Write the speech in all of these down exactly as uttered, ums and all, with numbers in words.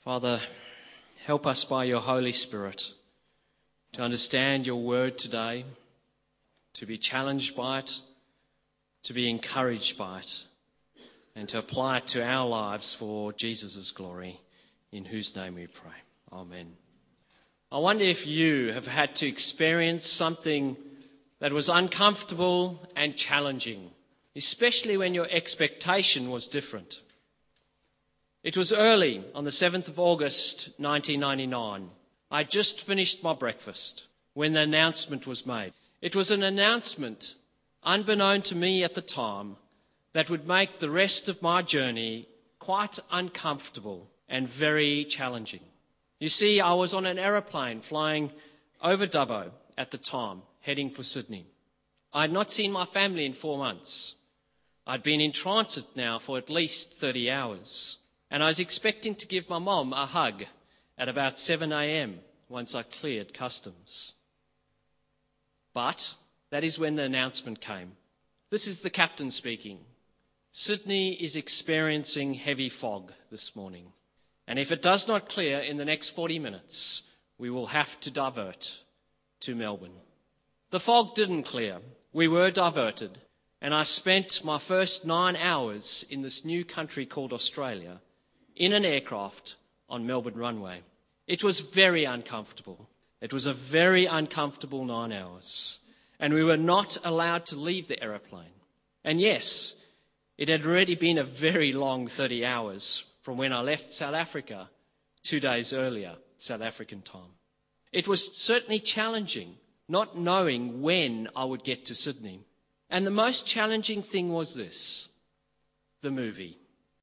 Father, help us by your Holy Spirit to understand your word today, to be challenged by it, to be encouraged by it, and to apply it to our lives for Jesus' glory, in whose name we pray. Amen. I wonder if you have had to experience something that was uncomfortable and challenging, especially when your expectation was different. It was early on the seventh of August nineteen ninety-nine. I had just finished my breakfast when the announcement was made. It was an announcement, unbeknown to me at the time, that would make the rest of my journey quite uncomfortable and very challenging. You see, I was on an aeroplane flying over Dubbo at the time, heading for Sydney. I had not seen my family in four months. I'd been in transit now for at least thirty hours. And I was expecting to give my mom a hug at about seven a.m. once I cleared customs. But that is when the announcement came. This is the captain speaking. Sydney is experiencing heavy fog this morning. And if it does not clear in the next forty minutes, we will have to divert to Melbourne. The fog didn't clear. We were diverted. And I spent my first nine hours in this new country called Australia in an aircraft on Melbourne runway. It was very uncomfortable. It was a very uncomfortable nine hours. And we were not allowed to leave the aeroplane. And yes, it had already been a very long thirty hours from when I left South Africa two days earlier, South African time. It was certainly challenging, not knowing when I would get to Sydney. And the most challenging thing was this, the movie.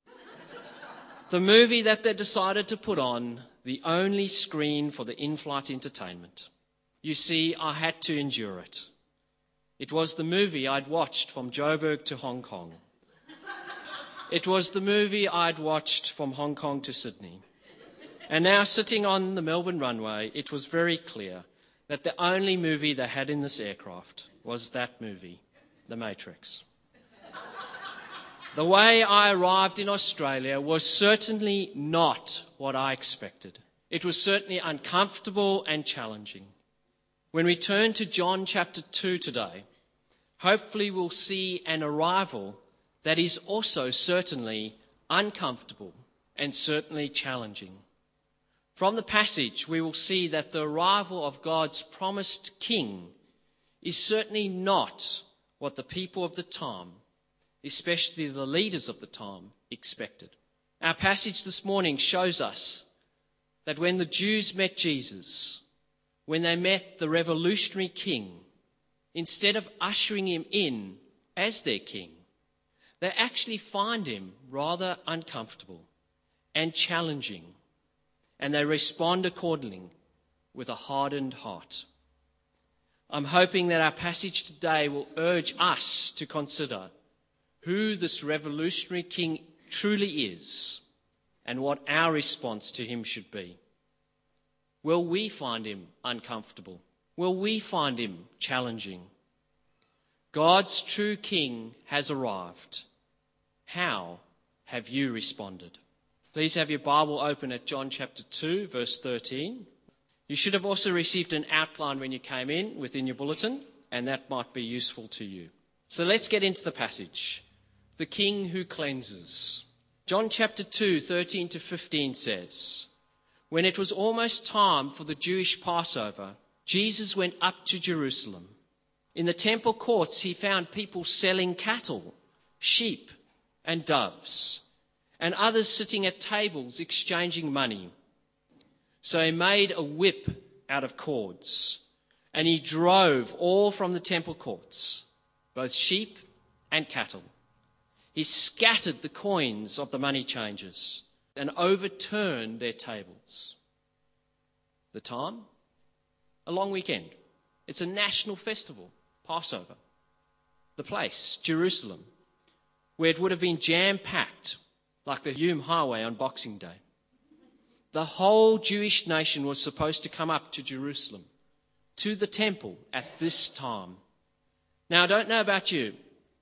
The movie that they decided to put on, the only screen for the in-flight entertainment. You see, I had to endure it. It was the movie I'd watched from Joburg to Hong Kong. It was the movie I'd watched from Hong Kong to Sydney. And now, sitting on the Melbourne runway, it was very clear that the only movie they had in this aircraft was that movie, The Matrix. The way I arrived in Australia was certainly not what I expected. It was certainly uncomfortable and challenging. When we turn to John chapter two today, hopefully we'll see an arrival that is also certainly uncomfortable and certainly challenging. From the passage, we will see that the arrival of God's promised king is certainly not what the people of the time, especially the leaders of the time, expected. Our passage this morning shows us that when the Jews met Jesus, when they met the revolutionary king, instead of ushering him in as their king, they actually find him rather uncomfortable and challenging, and they respond accordingly with a hardened heart. I'm hoping that our passage today will urge us to consider who this revolutionary king truly is and what our response to him should be. Will we find him uncomfortable? Will we find him challenging? God's true king has arrived. How have you responded? Please have your Bible open at John chapter two, verse thirteen. You should have also received an outline when you came in within your bulletin, and that might be useful to you. So let's get into the passage. The King who cleanses. John chapter two, thirteen to fifteen says, when it was almost time for the Jewish Passover, Jesus went up to Jerusalem. In the temple courts, he found people selling cattle, sheep, and doves, and others sitting at tables exchanging money. So he made a whip out of cords, and he drove all from the temple courts, both sheep and cattle. He scattered the coins of the money changers and overturned their tables. The time? A long weekend. It's a national festival, Passover. The place, Jerusalem, where it would have been jam-packed like the Hume Highway on Boxing Day. The whole Jewish nation was supposed to come up to Jerusalem, to the temple at this time. Now, I don't know about you,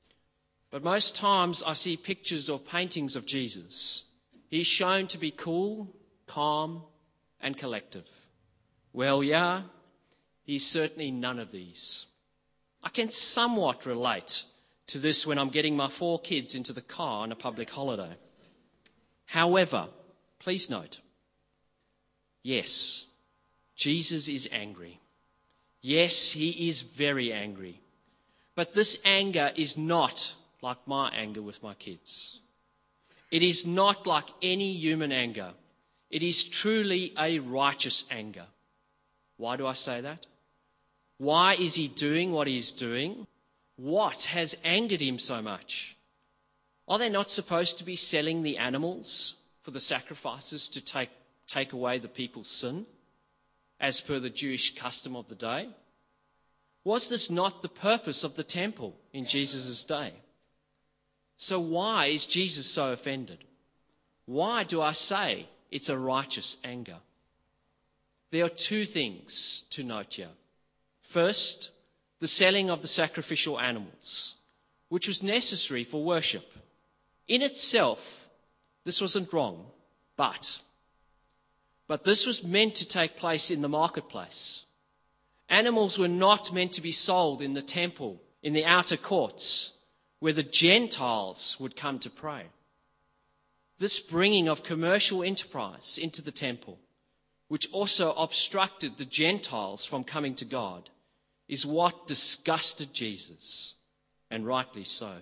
but most times I see pictures or paintings of Jesus. He's shown to be cool, calm and collective. Well, yeah, he's certainly none of these. I can somewhat relate to this when I'm getting my four kids into the car on a public holiday. However, please note, yes, Jesus is angry. Yes, he is very angry. But this anger is not like my anger with my kids. It is not like any human anger. It is truly a righteous anger. Why do I say that? Why is he doing what he is doing? What has angered him so much? Are they not supposed to be selling the animals for the sacrifices to take, take away the people's sin, as per the Jewish custom of the day? Was this not the purpose of the temple in Jesus' day? So why is Jesus so offended? Why do I say it's a righteous anger? There are two things to note here. First, the selling of the sacrificial animals, which was necessary for worship. In itself, this wasn't wrong, but, but this was meant to take place in the marketplace. Animals were not meant to be sold in the temple, in the outer courts, where the Gentiles would come to pray. This bringing of commercial enterprise into the temple, which also obstructed the Gentiles from coming to God, is what disgusted Jesus, and rightly so.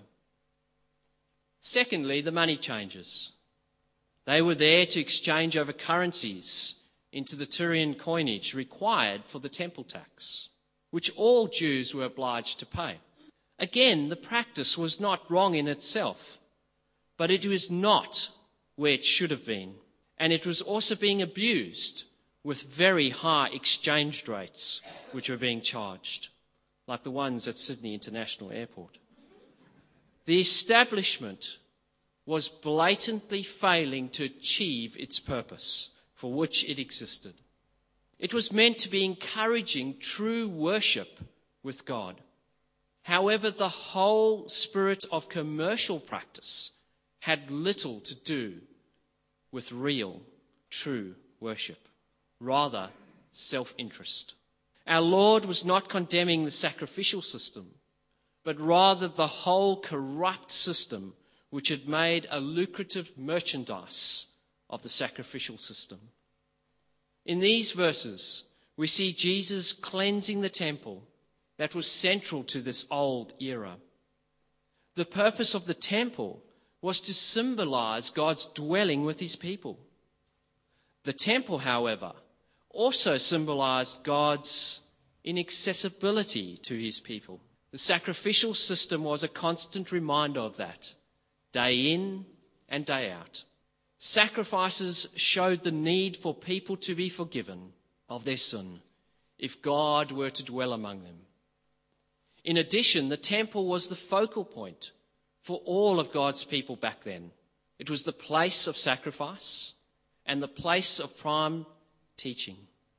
Secondly, the money changers. They were there to exchange over currencies into the Tyrian coinage required for the temple tax, which all Jews were obliged to pay. Again, the practice was not wrong in itself, but it was not where it should have been, and it was also being abused with very high exchange rates which were being charged, like the ones at Sydney International Airport. The establishment was blatantly failing to achieve its purpose for which it existed. It was meant to be encouraging true worship with God. However, the whole spirit of commercial practice had little to do with real, true worship. Rather, self-interest. Our Lord was not condemning the sacrificial system, but rather the whole corrupt system which had made a lucrative merchandise of the sacrificial system. In these verses, we see Jesus cleansing the temple that was central to this old era. The purpose of the temple was to symbolize God's dwelling with his people. The temple, however, also symbolized God's inaccessibility to his people. The sacrificial system was a constant reminder of that, day in and day out. Sacrifices showed the need for people to be forgiven of their sin if God were to dwell among them. In addition, the temple was the focal point for all of God's people back then. It was the place of sacrifice and the place of prime teaching.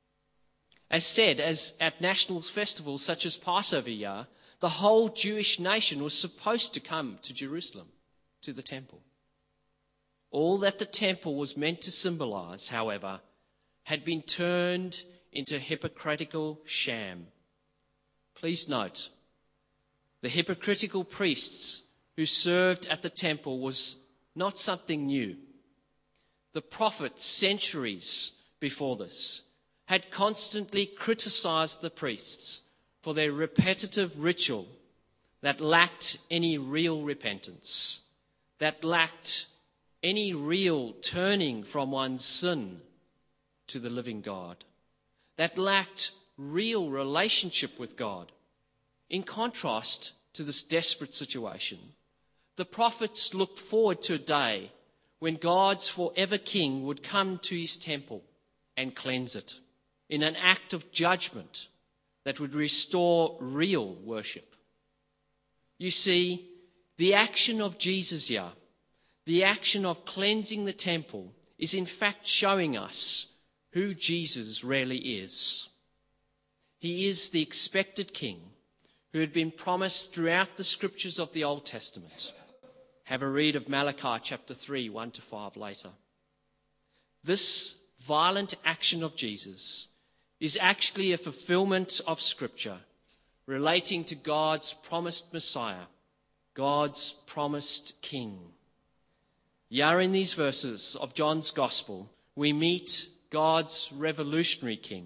As said, as at national festivals such as Passover year, the whole Jewish nation was supposed to come to Jerusalem, to the temple. All that the temple was meant to symbolize, however, had been turned into a hypocritical sham. Please note, the hypocritical priests who served at the temple was not something new. The prophets, centuries before this, had constantly criticized the priests for their repetitive ritual that lacked any real repentance, that lacked any real turning from one's sin to the living God, that lacked real relationship with God. In contrast to this desperate situation, the prophets looked forward to a day when God's forever king would come to his temple and cleanse it in an act of judgment that would restore real worship. You see, the action of Jesus here, the action of cleansing the temple, is in fact showing us who Jesus really is. He is the expected king who had been promised throughout the scriptures of the Old Testament. Have a read of Malachi chapter three, one to five later. This violent action of Jesus is actually a fulfillment of Scripture relating to God's promised Messiah, God's promised King. Here in these verses of John's Gospel, we meet God's revolutionary King.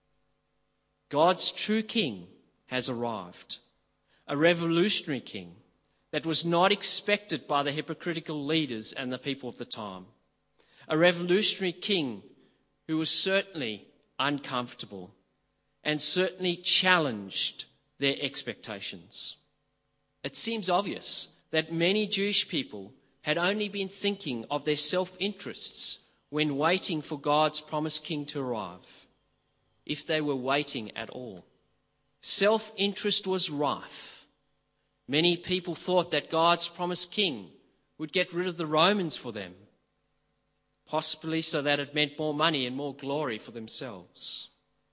God's true King has arrived, a revolutionary King that was not expected by the hypocritical leaders and the people of the time, a revolutionary King who was certainly uncomfortable and certainly challenged their expectations. It seems obvious that many Jewish people had only been thinking of their self-interests when waiting for God's promised King to arrive, if they were waiting at all. Self-interest was rife. Many people thought that God's promised King would get rid of the Romans for them, possibly so that it meant more money and more glory for themselves.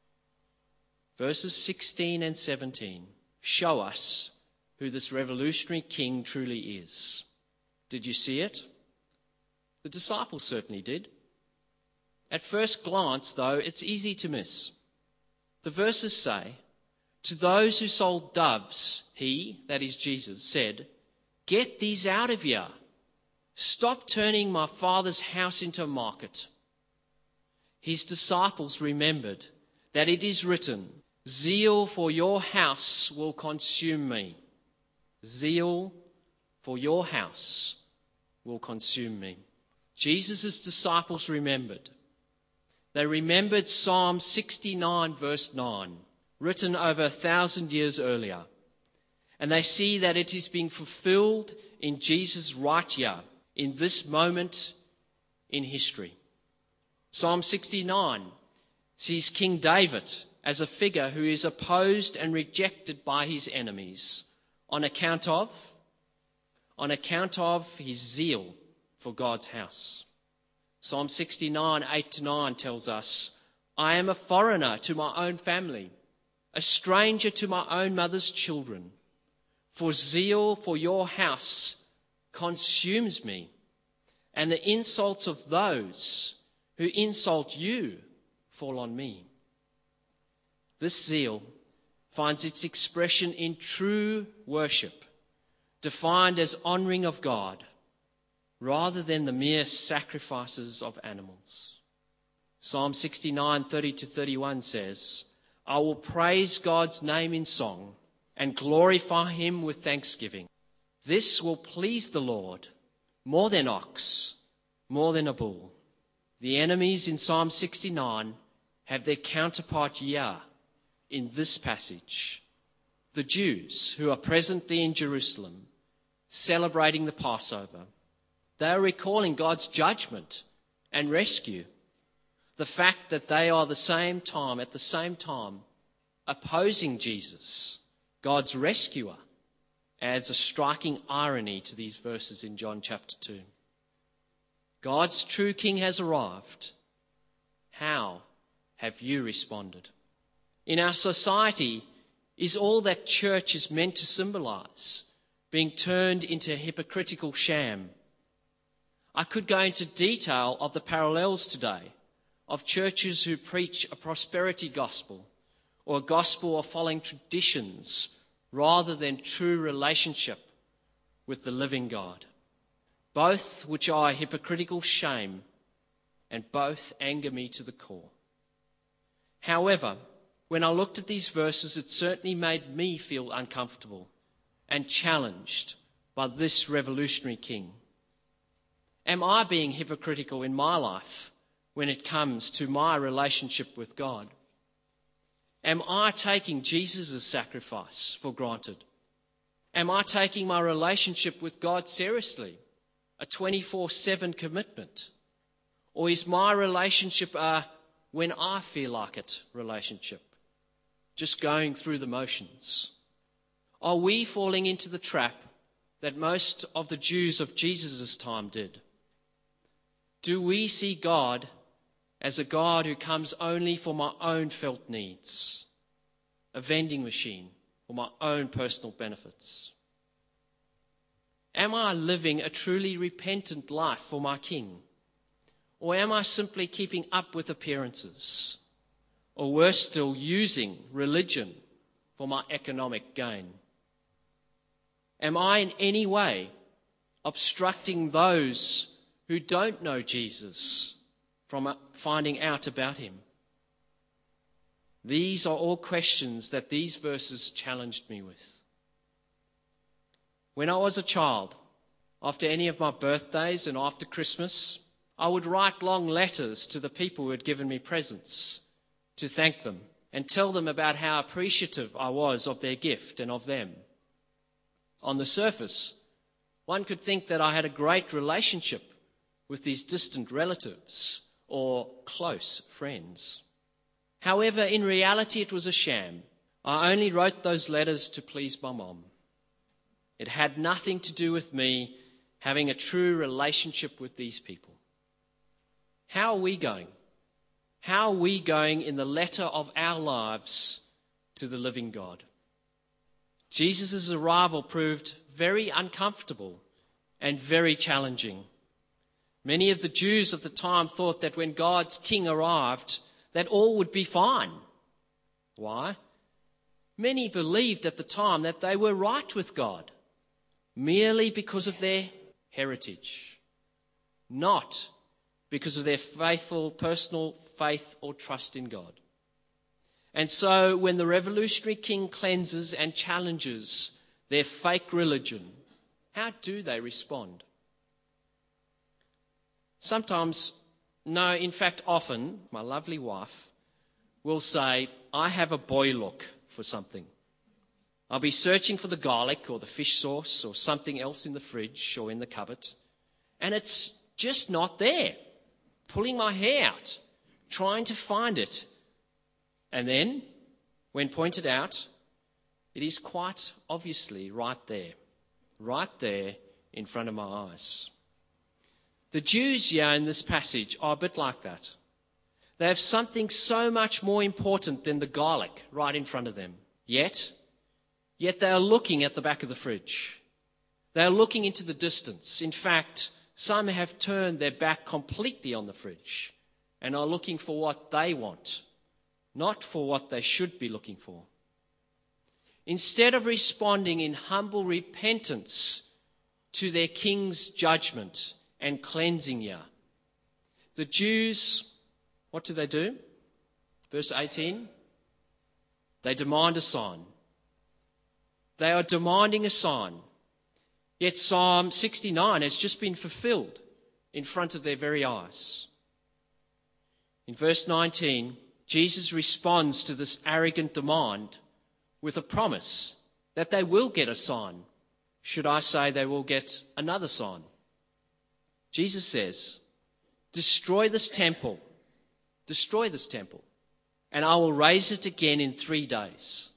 Verses sixteen and seventeen show us who this revolutionary King truly is. Did you see it? The disciples certainly did. At first glance, though, it's easy to miss. The verses say, "To those who sold doves, he," that is Jesus, said, "Get these out of here. Stop turning my Father's house into a market." His disciples remembered that it is written, "Zeal for your house will consume me." Zeal for your house will consume me. Jesus' disciples remembered. They remembered Psalm sixty-nine, verse nine, written over a thousand years earlier. And they see that it is being fulfilled in Jesus right here, in this moment in history. Psalm sixty-nine sees King David as a figure who is opposed and rejected by his enemies on account of, on account of his zeal for God's house. Psalm sixty-nine, eight to nine tells us, "I am a foreigner to my own family, a stranger to my own mother's children. For zeal for your house consumes me, and the insults of those who insult you fall on me." This zeal finds its expression in true worship, defined as honouring of God, rather than the mere sacrifices of animals. Psalm sixty-nine, thirty to thirty-one says, "I will praise God's name in song and glorify him with thanksgiving. This will please the Lord more than ox, more than a bull." The enemies in Psalm sixty-nine have their counterpart here in this passage. The Jews who are presently in Jerusalem celebrating the Passover. They are recalling God's judgment and rescue. The fact that they are the same time, at the same time, opposing Jesus, God's rescuer, adds a striking irony to these verses in John chapter two. God's true King has arrived. How have you responded? In our society, is all that church is meant to symbolize being turned into a hypocritical sham? I could go into detail of the parallels today of churches who preach a prosperity gospel or a gospel of following traditions rather than true relationship with the living God, both which are a hypocritical shame and both anger me to the core. However, when I looked at these verses, it certainly made me feel uncomfortable and challenged by this revolutionary King. Am I being hypocritical in my life when it comes to my relationship with God? Am I taking Jesus' sacrifice for granted? Am I taking my relationship with God seriously, a twenty-four seven commitment? Or is my relationship a when I feel like it relationship, just going through the motions? Are we falling into the trap that most of the Jews of Jesus' time did? Do we see God as a God who comes only for my own felt needs, a vending machine for my own personal benefits? Am I living a truly repentant life for my King? Or am I simply keeping up with appearances? Or worse still, using religion for my economic gain? Am I in any way obstructing those who don't know Jesus from finding out about him? These are all questions that these verses challenged me with. When I was a child, after any of my birthdays and after Christmas, I would write long letters to the people who had given me presents to thank them and tell them about how appreciative I was of their gift and of them. On the surface, one could think that I had a great relationship with these distant relatives or close friends. However, in reality, it was a sham. I only wrote those letters to please my mom. It had nothing to do with me having a true relationship with these people. How are we going? How are we going in the letter of our lives to the living God? Jesus' arrival proved very uncomfortable and very challenging. Many of the Jews of the time thought that when God's king arrived, that all would be fine. Why? Many believed at the time that they were right with God merely because of their heritage, not because of their faithful personal faith or trust in God. And so when the revolutionary king cleanses and challenges their fake religion, how do they respond? Sometimes, no, in fact often, my lovely wife will say, I have a boy look for something. I'll be searching for the garlic or the fish sauce or something else in the fridge or in the cupboard, and it's just not there. Pulling my hair out, trying to find it. And then, when pointed out, it is quite obviously right there, right there in front of my eyes. The Jews here in this passage are a bit like that. They have something so much more important than the garlic right in front of them. Yet, yet they are looking at the back of the fridge. They are looking into the distance. In fact, some have turned their back completely on the fridge and are looking for what they want, not for what they should be looking for. Instead of responding in humble repentance to their king's judgment and cleansing here, the Jews, what do they do? Verse eighteen, they demand a sign. They are demanding a sign. Yet Psalm sixty-nine has just been fulfilled in front of their very eyes. In verse nineteen, Jesus responds to this arrogant demand with a promise that they will get a sign. Should I say they will get another sign? Jesus says, destroy this temple, destroy this temple, and I will raise it again in three days.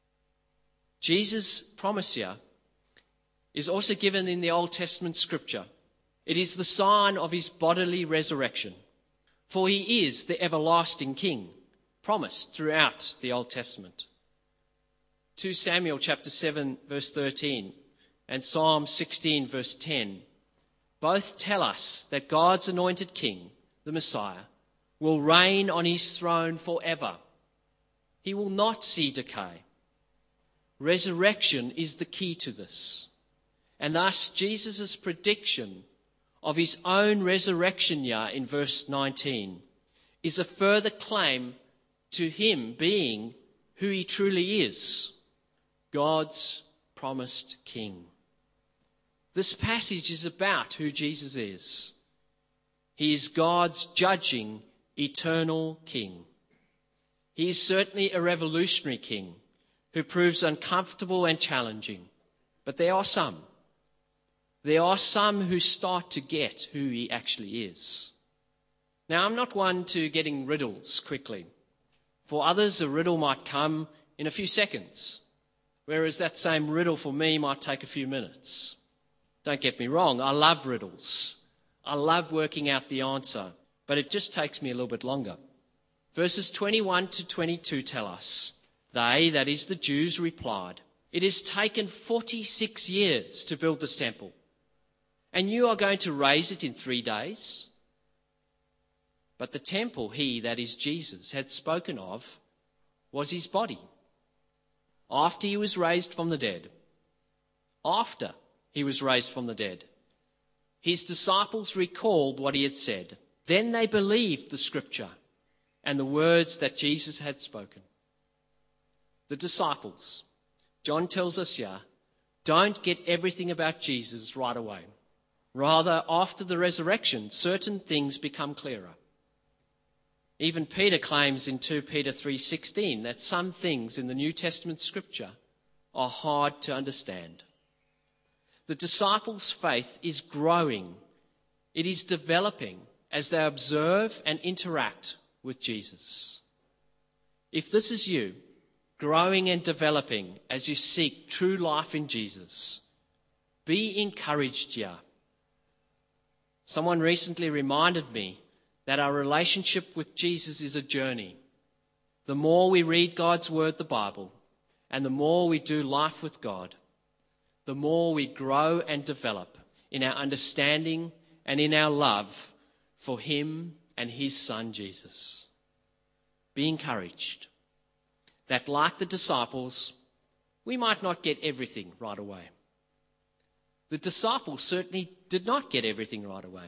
Jesus' promise here is also given in the Old Testament scripture. It is the sign of his bodily resurrection, for he is the everlasting King, promised throughout the Old Testament. Second Samuel chapter seven verse thirteen and Psalm sixteen verse ten both tell us that God's anointed King, the Messiah, will reign on his throne forever. He will not see decay. Resurrection is the key to this. And thus Jesus' prediction of his own resurrection here in verse nineteen is a further claim to him being who he truly is, God's promised King. This passage is about who Jesus is. He is God's judging, eternal King. He is certainly a revolutionary King who proves uncomfortable and challenging. But there are some. There are some who start to get who he actually is. Now, I'm not one to getting riddles quickly. For others, a riddle might come in a few seconds, whereas that same riddle for me might take a few minutes. Don't get me wrong, I love riddles. I love working out the answer, but it just takes me a little bit longer. Verses twenty-one to twenty-two tell us, they, that is the Jews, replied, it has taken forty-six years to build this temple, and you are going to raise it in three days? But the temple he, that is Jesus, had spoken of was his body. After he was raised from the dead, after he was raised from the dead, his disciples recalled what he had said. Then they believed the scripture and the words that Jesus had spoken. The disciples, John tells us here, don't get everything about Jesus right away. Rather, after the resurrection, certain things become clearer. Even Peter claims in Second Peter three sixteen that some things in the New Testament scripture are hard to understand. The disciples' faith is growing. It is developing as they observe and interact with Jesus. If this is you, growing and developing as you seek true life in Jesus, be encouraged here. Someone recently reminded me that our relationship with Jesus is a journey. The more we read God's word, the Bible, and the more we do life with God, the more we grow and develop in our understanding and in our love for him and his son, Jesus. Be encouraged that, like the disciples, we might not get everything right away. The disciples certainly did not get everything right away.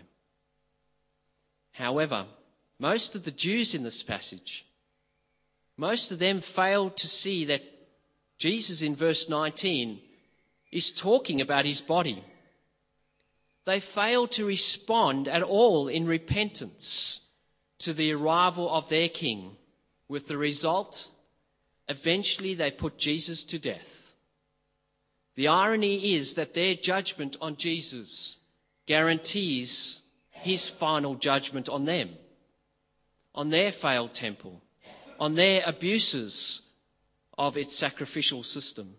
However, most of the Jews in this passage, most of them failed to see that Jesus in verse nineteen is talking about his body. They failed to respond at all in repentance to the arrival of their king, with the result, eventually they put Jesus to death. The irony is that their judgment on Jesus guarantees his final judgment on them, on their failed temple, on their abuses of its sacrificial system.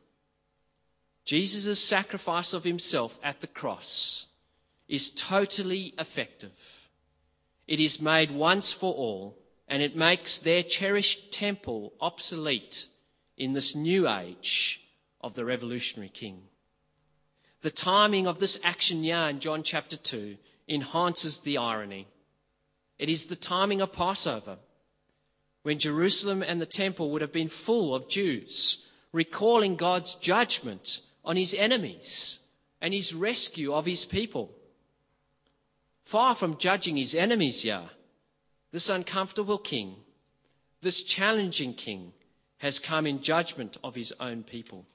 Jesus' sacrifice of himself at the cross is totally effective. It is made once for all, and it makes their cherished temple obsolete in this new age of the revolutionary king. The timing of this action here in John chapter two enhances the irony. It is the timing of Passover, when Jerusalem and the temple would have been full of Jews, recalling God's judgment on his enemies and his rescue of his people. Far from judging his enemies here, this uncomfortable king, this challenging king, has come in judgment of his own people.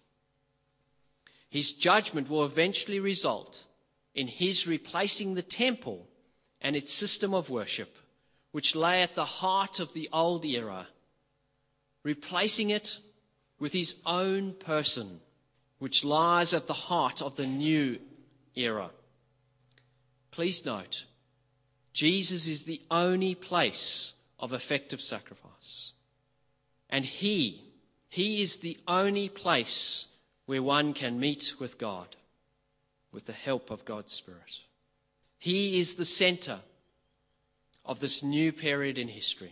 His judgment will eventually result in his replacing the temple and its system of worship, which lay at the heart of the old era, replacing it with his own person, which lies at the heart of the new era. Please note, Jesus is the only place of effective sacrifice. And he, he is the only place where one can meet with God with the help of God's Spirit. He is the centre of this new period in history.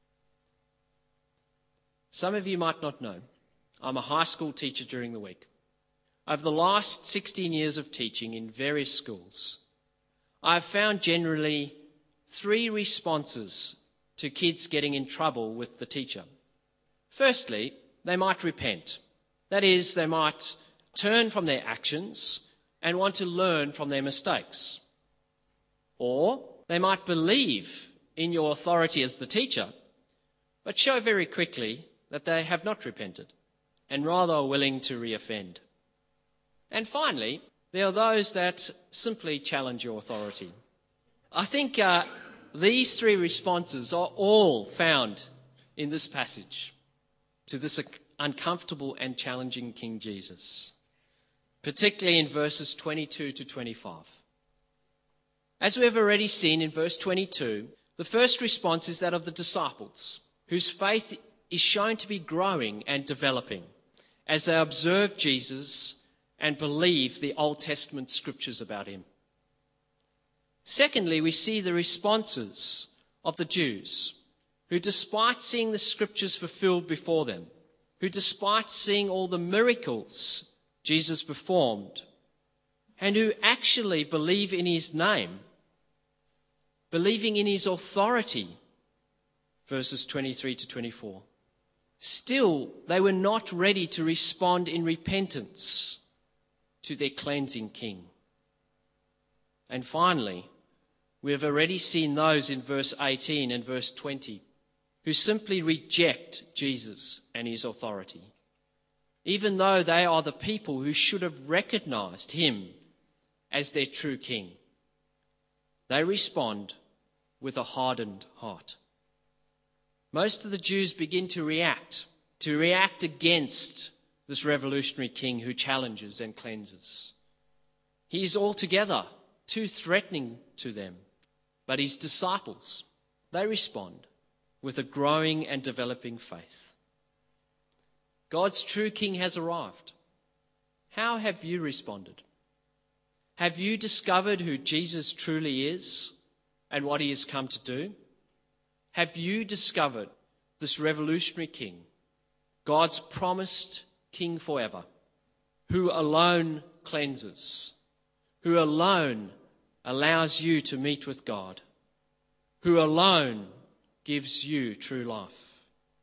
Some of you might not know, I'm a high school teacher during the week. Over the last sixteen years of teaching in various schools, I've found generally three responses to kids getting in trouble with the teacher. Firstly, they might repent. That is, they might turn from their actions and want to learn from their mistakes. Or they might believe in your authority as the teacher, but show very quickly that they have not repented and rather are willing to reoffend. And finally, there are those that simply challenge your authority. I think uh, these three responses are all found in this passage to this uncomfortable and challenging King Jesus, particularly in verses twenty-two to twenty-five. As we have already seen in verse twenty-two, the first response is that of the disciples, whose faith is shown to be growing and developing as they observe Jesus and believe the Old Testament scriptures about him. Secondly, we see the responses of the Jews, who despite seeing the scriptures fulfilled before them, who despite seeing all the miracles Jesus performed, and who actually believe in his name, believing in his authority verses twenty-three to twenty-four. Still, they were not ready to respond in repentance to their cleansing king. And finally, we have already seen those in verse eighteen and verse twenty who simply reject Jesus and his authority, even though they are the people who should have recognized him as their true king. They respond with a hardened heart. Most of the Jews begin to react, to react against this revolutionary king who challenges and cleanses. He is altogether too threatening to them, but his disciples, they respond with a growing and developing faith. God's true king has arrived. How have you responded? Have you discovered who Jesus truly is and what he has come to do? Have you discovered this revolutionary king, God's promised king forever, who alone cleanses, who alone allows you to meet with God, who alone gives you true life?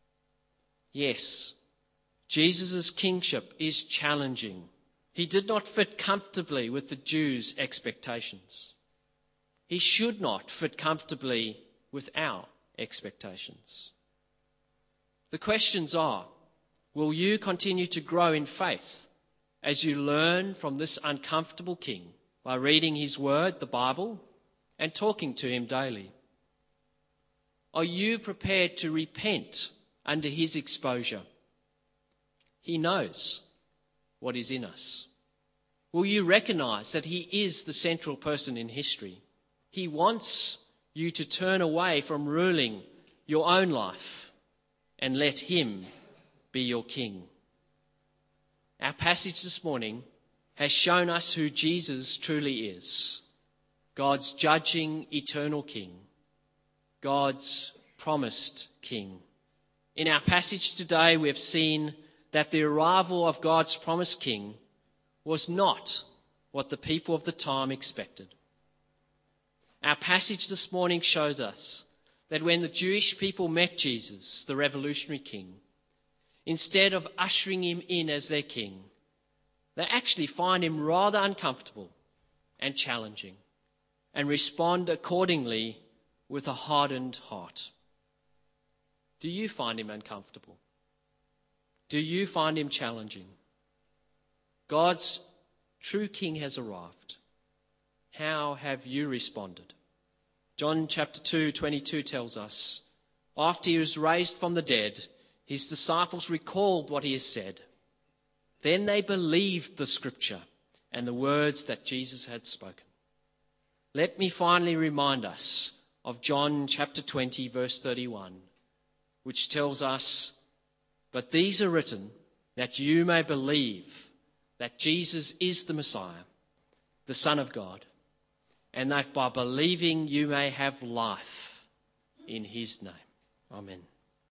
Yes, Jesus' kingship is challenging. He did not fit comfortably with the Jews' expectations. He should not fit comfortably with our expectations. The questions are, will you continue to grow in faith as you learn from this uncomfortable king by reading his word, the Bible, and talking to him daily? Are you prepared to repent under his exposure? He knows what is in us. Will you recognize that he is the central person in history? He wants you to turn away from ruling your own life and let him be your king. Our passage this morning has shown us who Jesus truly is: God's judging eternal king, God's promised king. In our passage today, we have seen that the arrival of God's promised king was not what the people of the time expected. Our passage this morning shows us that when the Jewish people met Jesus, the revolutionary king, instead of ushering him in as their king, they actually find him rather uncomfortable and challenging and respond accordingly with a hardened heart. Do you find him uncomfortable? Do you find him challenging? God's true king has arrived. How have you responded? John chapter two, twenty-two tells us, after he was raised from the dead, his disciples recalled what he has said. Then they believed the scripture and the words that Jesus had spoken. Let me finally remind us of John chapter twenty, verse thirty-one, which tells us, but these are written that you may believe that Jesus is the Messiah, the Son of God, and that by believing you may have life in his name. Amen.